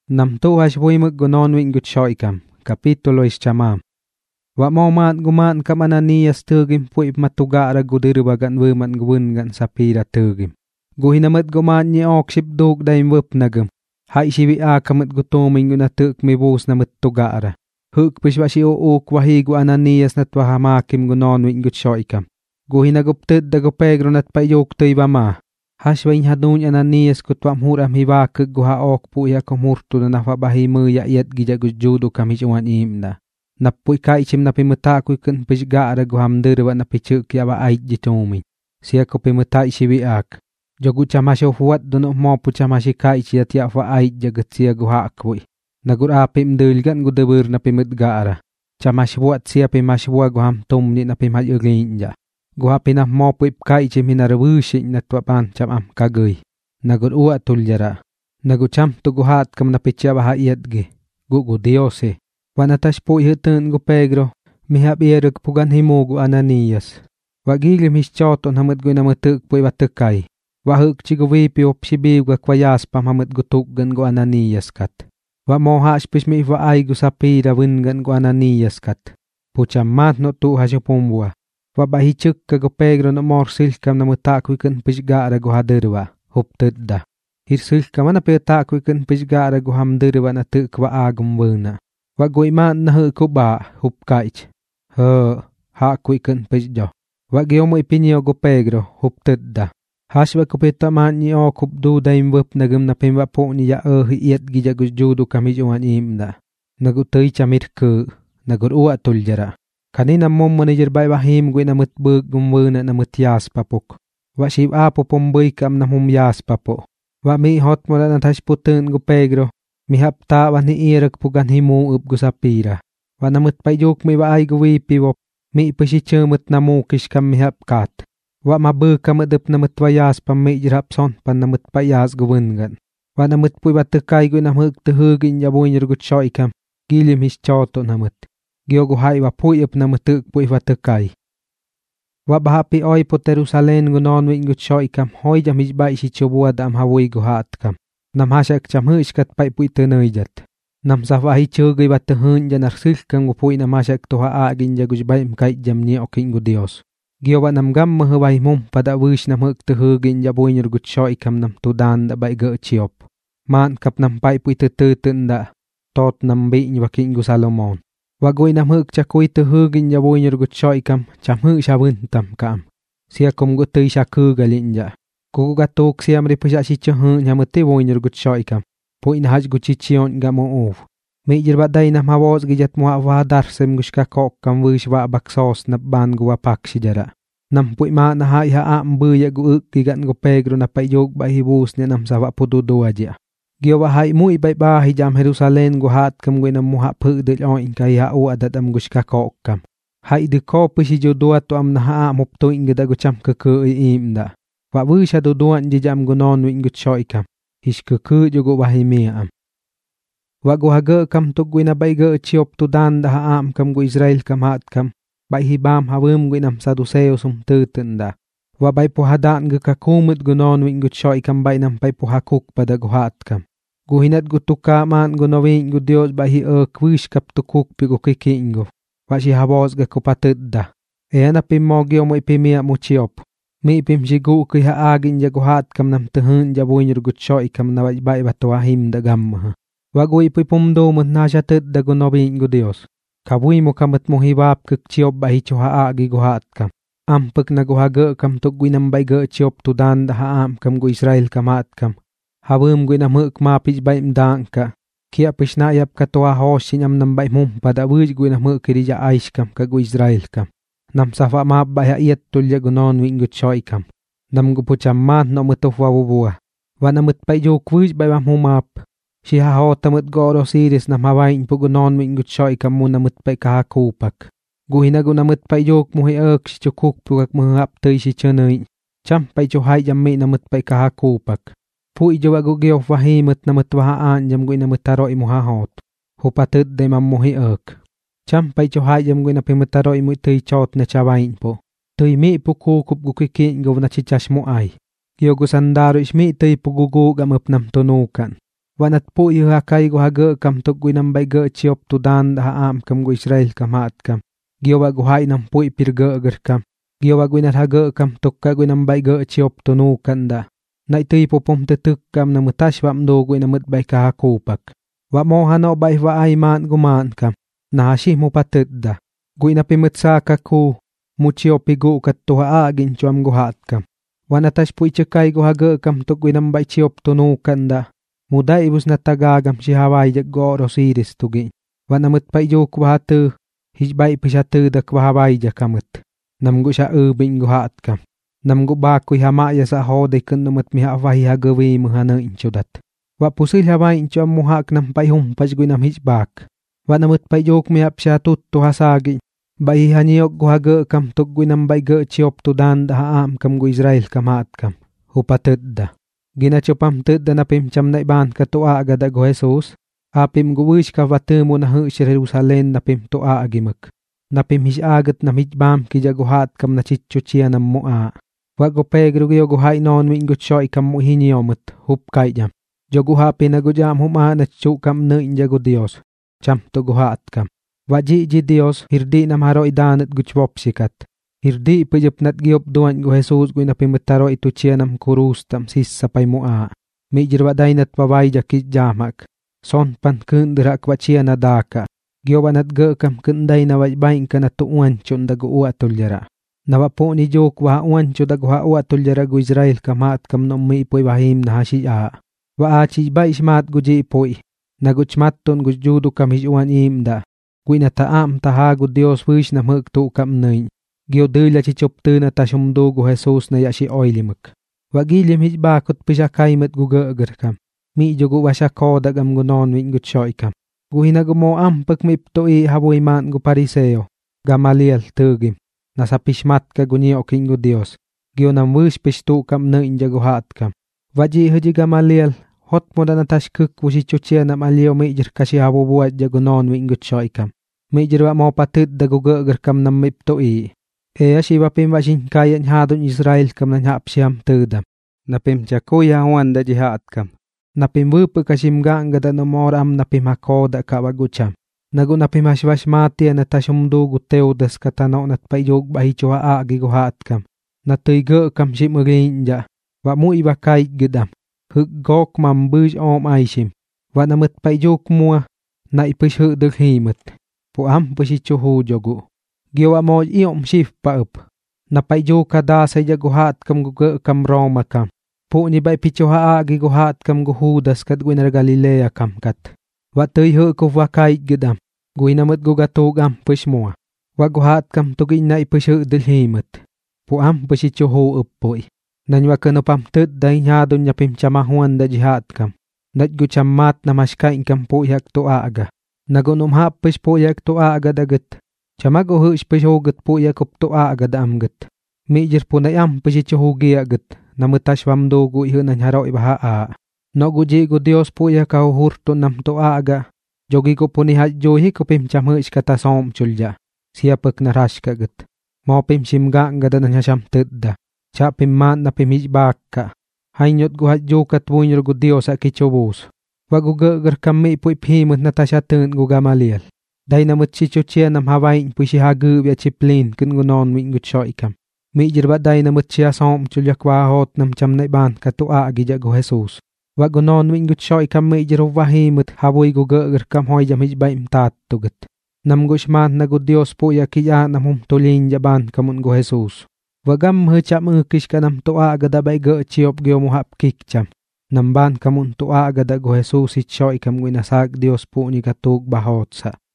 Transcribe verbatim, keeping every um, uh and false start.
Nam tu hash vui mực gunon wing gut shoikam. Kapitulo is chamam. Wa mau mat guman kam Ananias tugim puip matugara gudirbagan wuman gwungan sapira tugim. Guhinamat guman ni okship dug daim wup nagum. Hai shiwi akamat gutoming gunatuk mibus namat tugara. Huk pishwashi o uk wahigu Ananias natwahamakim gunon wing gut shoikam. Guhinaguptid da gupegro nat payok tuyba ma. Hashwain hadun Ananias kutwam huram hibakig guha ok puya kumurtu na nafabahimu ya iyat gija gujudu kamijuan imda. Napuy kaichim na pimutakoy kun pishgara guhamdirwa na pichuk yaba ait jitomi. Siya ko pimutai shiwi ak. Jogu chamasyo huwat dono mo pu chamashi kaichi at yafa ait jagat siya guha akwoy. Nagurapi mdulgan gudabur na pimutgara. Chamashwat siya pimashwa guham tumni na pimayuginja. Guha pinah mo puip kaichim hinarabushin na twapan chamam kagay. Nagur uwa tulyara. Nagucham tu guhat kam na pichaba ha iyatgi. Gugu Diose. Wanatash po ihutun gu Pedro, mihap ierug pugan himugu Ananias. Wagilim hischoton hamad gu namatuk po iwatukay. Wahuk chigu wipi opsibibga kwayaspam hamad gu tukgan gu Ananias kat. Wa mohash pishmi wa ay gu sapira wingan gu Ananias kat. Puchamat no tu hasyopumbwa. Wa bahichuk ka gu Pedro no morsilkam namutakwikan pishgara gu hadirwa, huptudda. Hirsilkam anapitakwikan pishgara gu hamdirwa na tukwa agum wuna. Wa goi man na hu kuba hup kaich. Ho, ha kuikan pejjo. Wa giomo ipinyo go Pedro hup tedda. Hashwa kupita man ni o kup du daim wup nagum na pimwa po ni ya ohi iat gija gujudu kamijuan imda. Nagutay chamir ku, nagur uwa tuljara. Kanina mom manager bay wahim goi na mutbug gumwuna na mutyas papuk. Wa shib apo pomboy kam na humyas papo. Wa mi hot mo na tash putun go Pedro. Mihap ta wa ni irak pugan himu up gusapira. Wa namut payok mi wa ay guwipi wop. Mi pasichumut na mukish kam mihap kat. Wa mabu kamudup namut wayas pam mi jirapson pan namut payas guwungan. Wa namut puy batukay gu namhug tuhugin yabuin yurgut shoikam. Gilim his choto namut. Gyogu hay wa puy up namutuk puy batukay. Wa bahapi oy po Jerusalem gu nonwin gut shoikam. Hoy jam his bay si chubuad am hawoy guhat kam. Nam hasak cham huskat pai pui tenoijat. Nam safahi chugay bat tuhun jan arsilkan gu pui nam hasak tuha agin jagus baim kait jam ni oking gu Dios. Giowa nam gam mahaway mum pada wish nam huk tuhugin jabuin yurgut shoikam nam tudan da bai ge chiop. Man kap nam pai pui tututun da tot nam biñ waking gu Salomon. Wagoy nam huk chakuy tuhugin jabuin yurgut shoikam cham huk shabun tam kam. Siya kum gu tuy shaku galinja. Kuku gatuk siya mripusya si chuhun nyamuti woin yurgut shoikam. Puin haj gu chichion gamo uv. Mijir baday nam hawos gijat muha wadar sem gushka kok kam wish wa baksos na ban gu wapak sijara. Nam pui ma na hai ha am buya gu uk gigan gu Pedro na payog ba hibus ni nam sawa pududu aja. Giyo wa hai mui bay ba hijam Jerusalem gu hat kam gu nam muha pudil oin kay ha u adat am gushka kok kam. Hai de kopi si jodua to am na ha am upto ingida gu cham kuku imda. Wa wisha do duan jijam gu non wing gut shoikam. Hish kuku jugo wahimia am. Wa gu haga kam tuk gu na bay ga chiop tu dan da ha am kam gu Israel kam hat kam. Bay hibam hawum gu nam saduseo sum tutunda. Wa bay po hadan gu kakumut gu non wing gut shoikam bay nam bay po hakuk pada gu hat kam. Gu hinat gu tuka man gu no wing gu Dios bay hi ek wish kap tukuk pi gu kikingo. Wa si habos ga kupatudda. E na pimogyo mo ipimia mo chiop. Mi pim sigu kuy ha agin ja guhat kam nam tuhun ja buin yurgut shoikam na bay batwa him da gamma. Wagoy puy pumdo mo na siya tud da gunobin gu Dios. Kabuy mo kamat mo hibap kuk chiop ba hi chuha agi guhat kam. Ampuk na guhaga kam tuk guy nam bay ga chiop tudan da ha am kam gu Israel kamat kam. Hawum guy nam huk mapich bay mdang ka. Kia pish na yap katwa hosin am nam bay mum pada wuj guy nam huk kirija aish kam ka gu Israel kam. Nam safa maap baya iyat tulya gunon wing gut shoikam. Nam gu pucham man no mutuf wawubua. Wa namut pay jo kwish bay wam humap. Si haho tamut goro siris nam hawain pu gunon wing gut shoikam mu namut pay kahakupak. Guhina gu namut pay jok muhi ek si chukuk pugak muhap tuy si chunay. Cham pay chuhay jam mi namut pay kahakupak. Pui jo wagu gyof wahimut namut wahaan jam gu namut taroi muhahot. Hupatud day mam muhi ek. Cham pay chuhay jam gu na pimutaroy mo tuy chot na chawain po. Tuy mi po kukup gu kikin gaw na chichash mo ay. Giyo gu sandaro ismi tuy po gugu gamup nam tunukan. Wa nat pu yu hakai gu hage kam tuk gu nam bai ge chiop tu dan da am kam gu Israel kam hat kam. Gio wa gu hai nam pu pir ge ger kam. Gio wa gu nat hage kam tuk ka gu nam bai ge chiop tu nu kan da. Nai tui po pom te tuk kam na mutash wam do gu nam bai ka hakupak. Wa mo hano bai wa ai man gu man kam. Na hashi mo patet da. Gu na pimut sa ka ku. Mu chiop gu kat tu ha agin chuam gu hat kam. Wa natash pu ichakai gu hage kam tuk gu nam bai chiop tu nu kan da. Muda ibus na tagagam si Hawaii jak go rosiris tugi. Wa namut pa ijo kwa hatu. Hij bai pishatu da kwa Hawaii jakamut. Nam gu sha ubin gu hat kam. Nam gu ba kui hama ya sa ho de kun namut mi Hawaii hagawi muhana inchudat. Wa pusil Hawaii inchu am muhak nam pai hum pas gu nam hij bak. Wa namut pa ijo mi ap sha tut tu hasagi. Bai haniok gu haga kam tuk gu nam bai ge chiop tu dan da am kam gu Israel kam hat kam. Hupatud da. Ginachopam tud da napim cham na iban ka tua agada go Jesus. Apim gu wish ka vatu mo na hu Jerusalem napim tua agimak. Napim his agat na mijbam ki ja guhat kam na chichuchia nam mua. Wa go Pedro gyo guhai non wing gu choi kam mu hiniomut hup kai jam. Jo guhapi na gu jam huma na chu kam na inja gu Dios. Cham to guhat kam. Wa ji ji Dios hirdi nam haro idanat gu chwop sikat. Hirdi pejep nat giop duan gu Jesus gu napimetaro itu chia nam kurus tam sis sapay mua. Mi jirwa dainat pawai jakit jamak. Son pan kun dirak wa chia na daka. Giowa nat ge kam kun day na wajbain ka na tuuan chun da gu ua tulyara. Nawa po ni jok wa uan chun da gu ha ua tulyara gu Israel kamat kam nom mi ipoy wahim na hashi a. Wa a chi ba ismat gu ji ipoy. Na gu chmat ton gu judu kam his uan imda. Gui na taam taha gu Dios wish na mhuk tu kam nain. Gio dila chi choptu na tashumdo gu Jesus na yashi oilimak. Wa gilim hij bakot pisha kaimat gu geger kam. Mi jogu washa koda gam gu non wing gu choy kam. Gu hina gu mo ampak mi ipto i haboy man gu pariseo. Gamaliel tugim. Nasa pishmat ka gu niyo king gu Dios. Gio nam wish pishtu kam na inja gu hat kam. Waji haji Gamaliel. Hot mo da natash kuk wushi chuchia nam alio mi jir kashi habo buat ja gu non wing gu choy kam. Mi jir wa mo patut da gu geger kam nam mi ipto i. Ea si wapim wasin kayan hadon Israel kam na hap siyam tudam. Napim chakuya huan da jihat kam. Napim wupu kasim ganga da nomoram napim hakoda ka wagucham. Nagu napim haswash mati na tashumdu gu teudas katano nat payog bahicho ha agi gu hat kam. Natuy ge kam si murinja. Wa mu iwa kai gidam. Huk gok mam buj om aishim. Wa namut payog mua. Na ipish huk duk himut. Po am pasi chuhu jogu. Giowa mo iom shif pa up. Napay jo kada sa jaguhat kam guga kam Roma kam. Po ni bay picho haa giguhat kam guhudas kat guinar Galilea kam kat. Watoy hu ko wakay gidam. Guinamot gugatog am push mo. Waguhat kam tugin na ipush hu dilhimot. Po am pusicho ho upoy. Nanywa kano pamtut day nyadon niya pimchamahuan da jihat kam. Nat guchamat na maskain kam po yak to aga. Nagunom hapis po yak to aga dagat. Chamag o hush pishogat po yakup to agad amgat. Mijir po na yam pisichuhugi agad. Namutash wamdo gu ihunan haraw ibaha a. No guji gu Dios po yakaw hurto nam to aga. Jogi ko po ni hadjohi ko pim chamhush katasom chulja. Siya pek narash kagat. Mo pim simga ngada na nyasham tudda. Cha pim man na pim hijbaka. Hainyot gu hadjo katwunyor gu Dios akichobus. Wagu gagar kami po ipimut na tasyatun gu Gamaliel. Day na mut si chuchia nam hawain puisi hagu vya chiplin kun gunon wing gut choy kam. Mi jirba day na mut siya som chulyakwa hot nam cham na iban katua agija gu Jesus. Wa gunon wing gut choy kam mi jiru wahi mut hawoy gu gagar kam hoy jam hijba imtat tugat. Nam gushman na gu Dios po yakiya nam hum tulin jaban kamun gu Jesus. Wa gam huchap mukish ka nam tua agada bay ga chiop gyo muhap kik cham. Namban kamun tua agada gu Jesus si choy kam guinasag Dios po ni katug bahot sa.